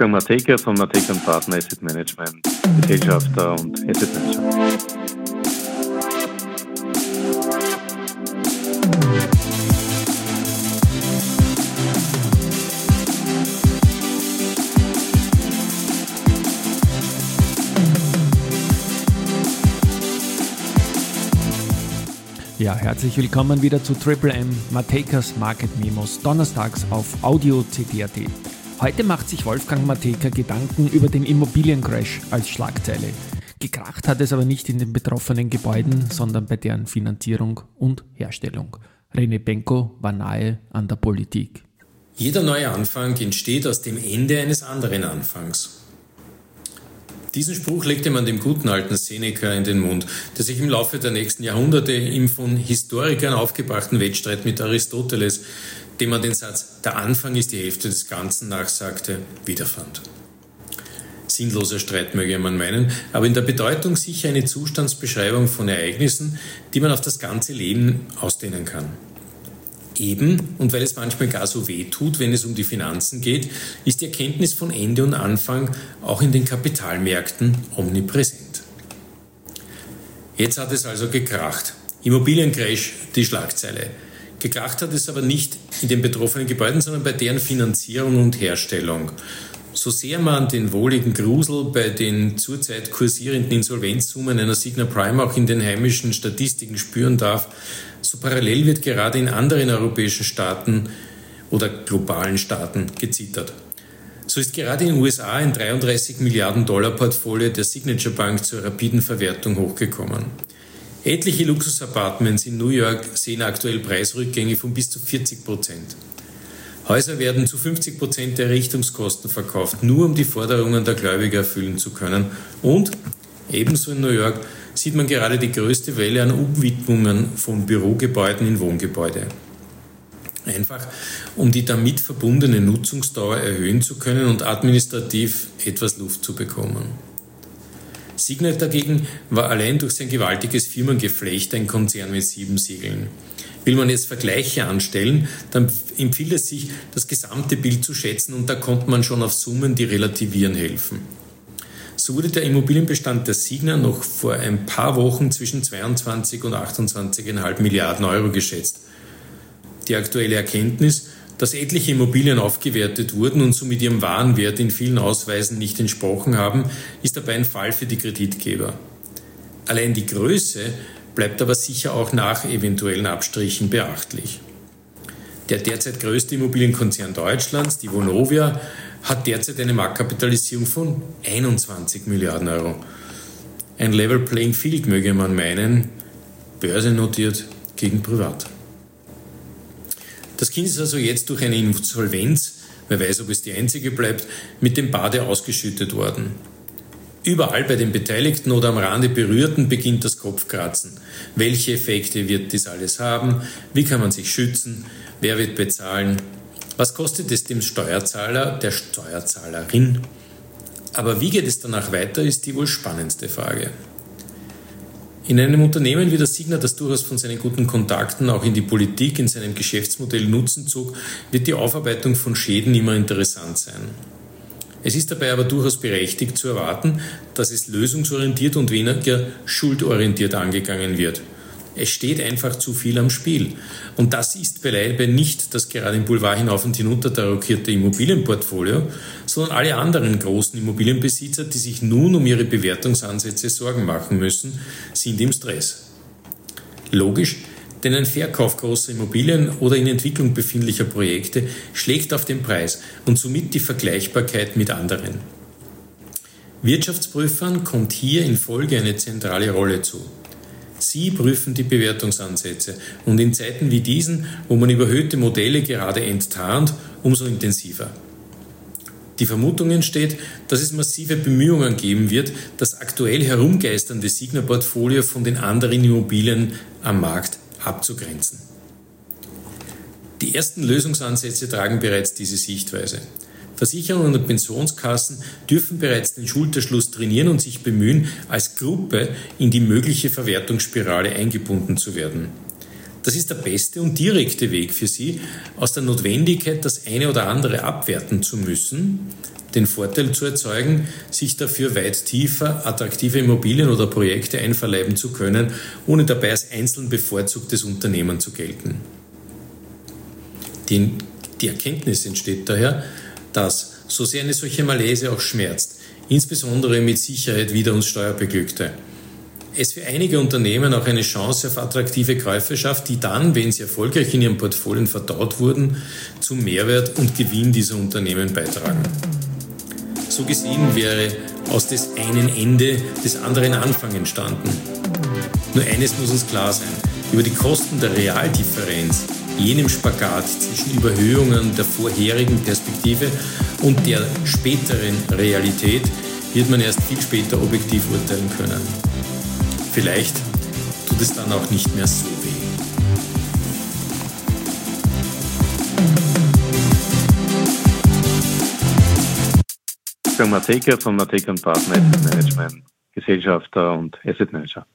Matejka von Matejka & Partner Asset Management, Gesellschafter und Asset Manager. Ja, herzlich willkommen wieder zu Triple M Matejkas Market Memos, donnerstags auf Audio CD.at. Heute macht sich Wolfgang Matejka Gedanken über den Immobiliencrash als Schlagzeile. Gekracht hat es aber nicht in den betroffenen Gebäuden, sondern bei deren Finanzierung und Herstellung. René Benko war nahe an der Politik. Jeder neue Anfang entsteht aus dem Ende eines anderen Anfangs. Diesen Spruch legte man dem guten alten Seneca in den Mund, der sich im Laufe der nächsten Jahrhunderte im von Historikern aufgebrachten Wettstreit mit Aristoteles, dem man den Satz „Der Anfang ist die Hälfte des Ganzen" nachsagte, wiederfand. Sinnloser Streit möge man meinen, aber in der Bedeutung sicher eine Zustandsbeschreibung von Ereignissen, die man auf das ganze Leben ausdehnen kann. Eben, und weil es manchmal gar so weh tut, wenn es um die Finanzen geht, ist die Erkenntnis von Ende und Anfang auch in den Kapitalmärkten omnipräsent. Jetzt hat es also gekracht. Immobiliencrash, die Schlagzeile. Gekracht hat es aber nicht in den betroffenen Gebäuden, sondern bei deren Finanzierung und Herstellung. So sehr man den wohligen Grusel bei den zurzeit kursierenden Insolvenzsummen einer Signa Prime auch in den heimischen Statistiken spüren darf, so parallel wird gerade in anderen europäischen Staaten oder globalen Staaten gezittert. So ist gerade in den USA ein 33 Milliarden Dollar Portfolio der Signature Bank zur rapiden Verwertung hochgekommen. Etliche Luxusapartments in New York sehen aktuell Preisrückgänge von bis zu 40%. Häuser werden zu 50% der Errichtungskosten verkauft, nur um die Forderungen der Gläubiger erfüllen zu können. Und ebenso in New York sieht man gerade die größte Welle an Umwidmungen von Bürogebäuden in Wohngebäude. Einfach, um die damit verbundene Nutzungsdauer erhöhen zu können und administrativ etwas Luft zu bekommen. Signet dagegen war allein durch sein gewaltiges Firmengeflecht ein Konzern mit 7 Siegeln. Will man jetzt Vergleiche anstellen, dann empfiehlt es sich, das gesamte Bild zu schätzen, und da kommt man schon auf Summen, die relativieren helfen. So wurde der Immobilienbestand der Signa noch vor ein paar Wochen zwischen 22 und 28,5 Milliarden Euro geschätzt. Die aktuelle Erkenntnis, dass etliche Immobilien aufgewertet wurden und somit ihrem wahren Wert in vielen Ausweisen nicht entsprochen haben, ist dabei ein Fall für die Kreditgeber. Allein die Größe bleibt aber sicher auch nach eventuellen Abstrichen beachtlich. Der derzeit größte Immobilienkonzern Deutschlands, die Vonovia, hat derzeit eine Marktkapitalisierung von 21 Milliarden Euro. Ein Level Playing Field möge man meinen, börsennotiert gegen privat. Das Kind ist also jetzt durch eine Insolvenz, wer weiß, ob es die einzige bleibt, mit dem Bade ausgeschüttet worden. Überall bei den Beteiligten oder am Rande Berührten beginnt das Kopfkratzen. Welche Effekte wird dies alles haben? Wie kann man sich schützen? Wer wird bezahlen? Was kostet es dem Steuerzahler, der Steuerzahlerin? Aber wie geht es danach weiter, ist die wohl spannendste Frage. In einem Unternehmen wie der Signa, das durchaus von seinen guten Kontakten auch in die Politik in seinem Geschäftsmodell Nutzen zog, wird die Aufarbeitung von Schäden immer interessant sein. Es ist dabei aber durchaus berechtigt zu erwarten, dass es lösungsorientiert und weniger schuldorientiert angegangen wird. Es steht einfach zu viel am Spiel. Und das ist beileibe nicht das gerade im Boulevard hinauf und hinunter tarockierte Immobilienportfolio, sondern alle anderen großen Immobilienbesitzer, die sich nun um ihre Bewertungsansätze Sorgen machen müssen, sind im Stress. Logisch, denn ein Verkauf großer Immobilien oder in Entwicklung befindlicher Projekte schlägt auf den Preis und somit die Vergleichbarkeit mit anderen. Wirtschaftsprüfern kommt hier in Folge eine zentrale Rolle zu. Sie prüfen die Bewertungsansätze und in Zeiten wie diesen, wo man überhöhte Modelle gerade enttarnt, umso intensiver. Die Vermutung entsteht, dass es massive Bemühungen geben wird, das aktuell herumgeisternde Signa-Portfolio von den anderen Immobilien am Markt abzugrenzen. Die ersten Lösungsansätze tragen bereits diese Sichtweise. Versicherungen und Pensionskassen dürfen bereits den Schulterschluss trainieren und sich bemühen, als Gruppe in die mögliche Verwertungsspirale eingebunden zu werden. Das ist der beste und direkte Weg für sie, aus der Notwendigkeit, das eine oder andere abwerten zu müssen, den Vorteil zu erzeugen, sich dafür weit tiefer attraktive Immobilien oder Projekte einverleiben zu können, ohne dabei als einzeln bevorzugtes Unternehmen zu gelten. Die Erkenntnis entsteht daher, dass, so sehr eine solche Malaise auch schmerzt, insbesondere mit Sicherheit wieder uns Steuerbeglückte, es für einige Unternehmen auch eine Chance auf attraktive Käufe schafft, die dann, wenn sie erfolgreich in ihren Portfolien verdaut wurden, zum Mehrwert und Gewinn dieser Unternehmen beitragen. So gesehen wäre aus des einen Ende des anderen Anfang entstanden. Nur eines muss uns klar sein: Über die Kosten der Realdifferenz, jenem Spagat zwischen Überhöhungen der vorherigen Perspektive und der späteren Realität, wird man erst viel später objektiv urteilen können. Vielleicht tut es dann auch nicht mehr so weh. Matejka von Matejka & Partner Asset Management, Gesellschafter und Asset Manager.